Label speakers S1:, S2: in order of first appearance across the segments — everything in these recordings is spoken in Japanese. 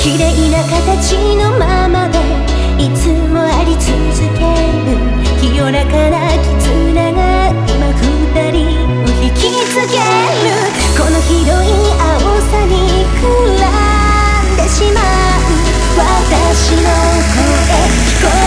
S1: 綺麗な形のままでいつもあり続ける清らかな絆が今二人を引きつける。この広い青さにくらんでしまう私の声聞こ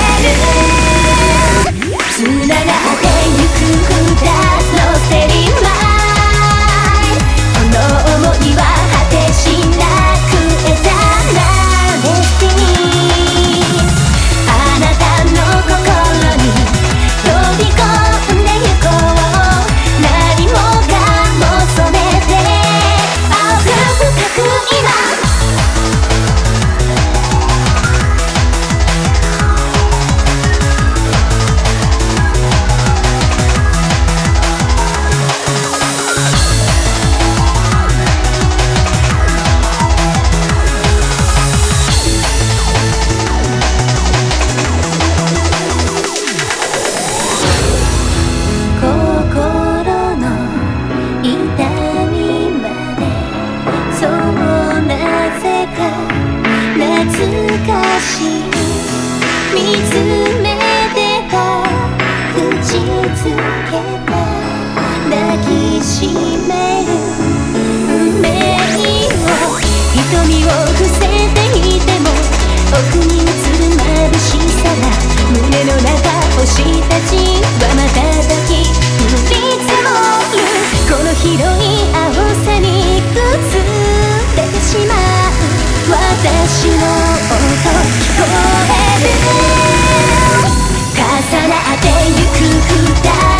S1: える。つながってゆく二つのステリマイこの想いは果てしなくエターナルデスティニー。あなたの心に飛び込んでゆこう。何もかも染めて青く深く今見つめてた口づけた抱きしめる運命を瞳を伏せていても奥に映る眩しさが胸の中星たちは瞬き降り積もる。この広い青さに崩れてしまう私の音聞こえる。重なってゆく二